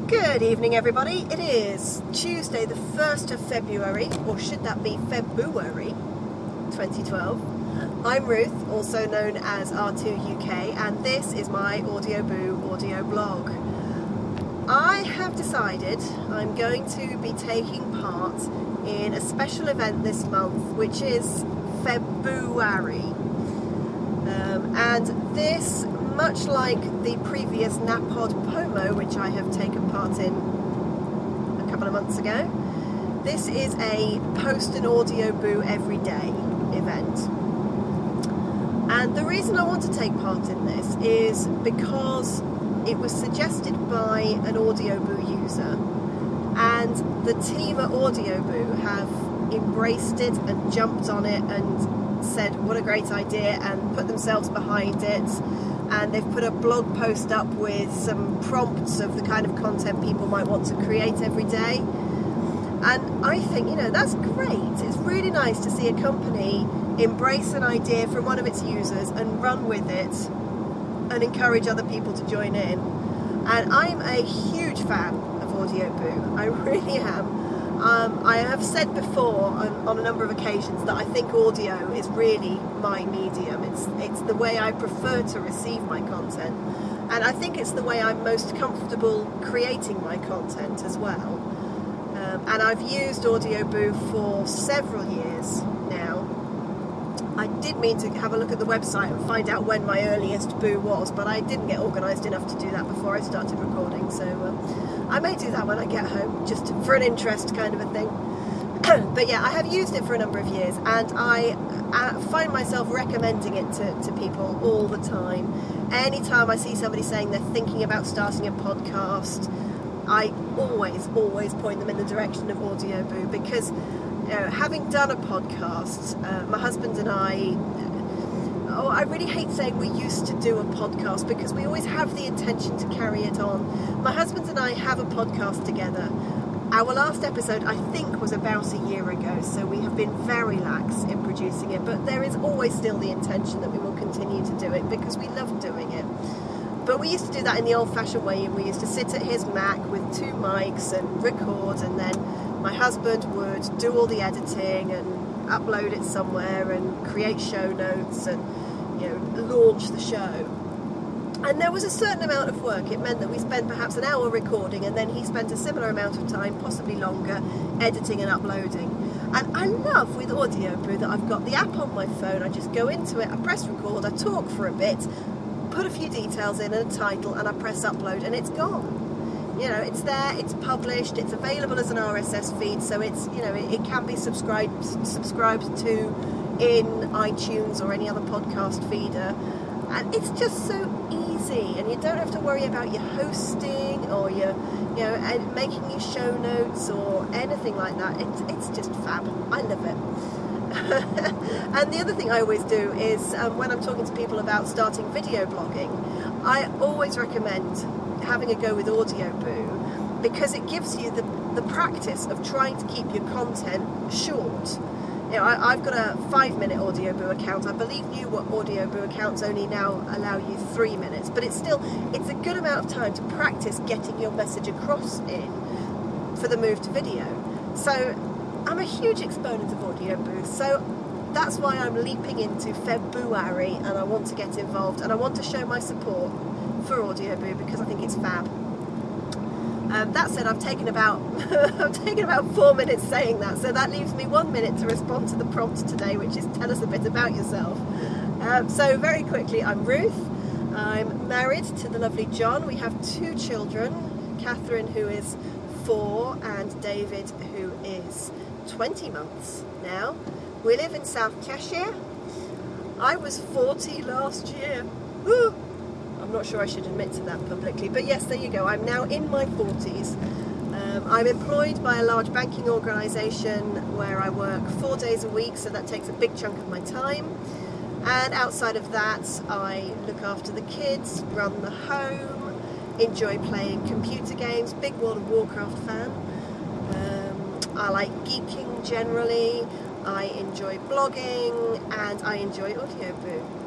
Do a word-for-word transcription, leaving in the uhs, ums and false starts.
Good evening, everybody. It is Tuesday the first of February, or should that be February twenty twelve. I'm Ruth, also known as R two U K, and this is my Audioboo audio blog. I have decided I'm going to be taking part in a special event this month, which is February. Um, and this, much like the previous Napod Pomo, which I have taken part in a couple of months ago, this is a post an Audioboo every day event. And the reason I want to take part in this is because it was suggested by an Audioboo user, and the team at Audioboo have embraced it and jumped on it and said what a great idea and put themselves behind it. And they've put a blog post up with some prompts of the kind of content people might want to create every day. And I think, you know, that's great. It's really nice to see a company embrace an idea from one of its users and run with it and encourage other people to join in. And I'm a huge fan of Audioboo. I really am. Um, I have said before on, on a number of occasions that I think audio is really my medium. It's it's the way I prefer to receive my content, and I think it's the way I'm most comfortable creating my content as well. Um, and I've used Audioboo for several years now. I did mean to have a look at the website and find out when my earliest Boo was, but I didn't get organised enough to do that before I started recording, so um, I may do that when I get home, just for an interest kind of a thing. But yeah, I have used it for a number of years, and I uh, find myself recommending it to, to people all the time. Anytime I see somebody saying they're thinking about starting a podcast, I always, always point them in the direction of Audioboo, because you know, having done a podcast, uh, my husband and I, oh, I really hate saying we used to do a podcast, because we always have the intention to carry it on. My husband and I have a podcast together. Our last episode, I think, was about a year ago, so we have been very lax in producing it, but there is always still the intention that we will continue to do it, because we love doing it. But we used to do that in the old-fashioned way, and we used to sit at his Mac with two mics and record, and then my husband would do all the editing and upload it somewhere and create show notes and, you know, launch the show. And there was a certain amount of work. It meant that we spent perhaps an hour recording, and then he spent a similar amount of time, possibly longer, editing and uploading. And I love with Audioboo that I've got the app on my phone. I just go into it, I press record, I talk for a bit, put a few details in and a title, and I press upload, and it's gone. You know, it's there, it's published, it's available as an R S S feed, so it's, you know, it, it can be subscribed subscribed to in iTunes or any other podcast feeder. And it's just so easy, and you don't have to worry about your hosting or your, you know, making your show notes or anything like that. It's, it's just fab. I love it. And the other thing I always do is um, when I'm talking to people about starting video blogging, I always recommend having a go with Audioboo, because it gives you the, the practice of trying to keep your content short. You know, I, I've got a five minute Audioboo account. I believe new Audioboo accounts only now allow you three minutes, but it's still, it's a good amount of time to practice getting your message across in for the move to video. So I'm a huge exponent of Audioboo, so that's why I'm leaping into February, and I want to get involved, and I want to show my support for Audioboo, because I think it's fab. Um, that said, I've taken about I've taken about four minutes saying that, so that leaves me one minute to respond to the prompt today, which is tell us a bit about yourself. Um, so very quickly, I'm Ruth. I'm married to the lovely John. We have two children, Catherine, who is four, and David, who is twenty months now. We live in South Cheshire. I was forty last year. Woo! I'm not sure I should admit to that publicly, but yes, there you go. I'm now in my forties. Um, I'm employed by a large banking organisation where I work four days a week, so that takes a big chunk of my time. And outside of that, I look after the kids, run the home, enjoy playing computer games, big World of Warcraft fan. Um, I like geeking generally. I enjoy blogging, and I enjoy Audioboo.